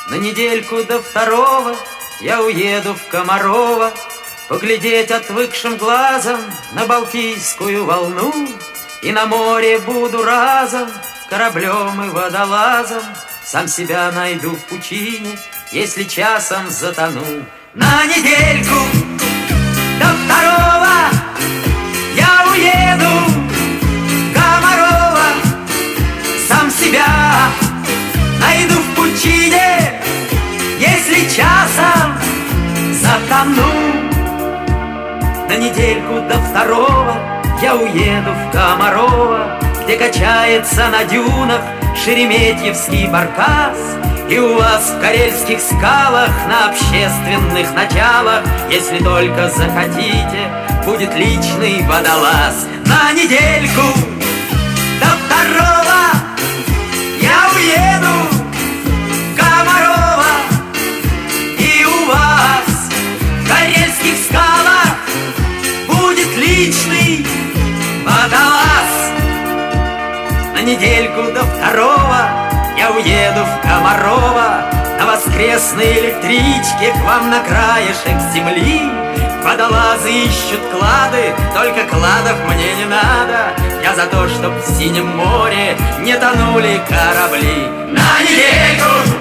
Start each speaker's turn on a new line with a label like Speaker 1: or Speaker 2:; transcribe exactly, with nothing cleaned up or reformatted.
Speaker 1: На недельку до второго я уеду в Комарово, поглядеть отвыкшим глазом на Балтийскую волну. И на море буду разом кораблем и водолазом, сам себя найду в пучине, если часом затону. На недельку до второго я уеду в Комарово, сам себя найду в пучине, если часом затону. На недельку до второго я уеду в Комарово, где качается на дюнах шереметьевский баркас. И у вас в карельских скалах на общественных началах, если только захотите, будет личный водолаз. На недельку до второго я уеду в Комарово, и у вас в карельских скалах будет личный водолаз. На недельку до второго я уеду в Комарово, на воскресной электричке к вам на краешек земли. Водолазы ищут клады, только кладов мне не надо. Я за то, чтоб в синем море не тонули корабли. На недельку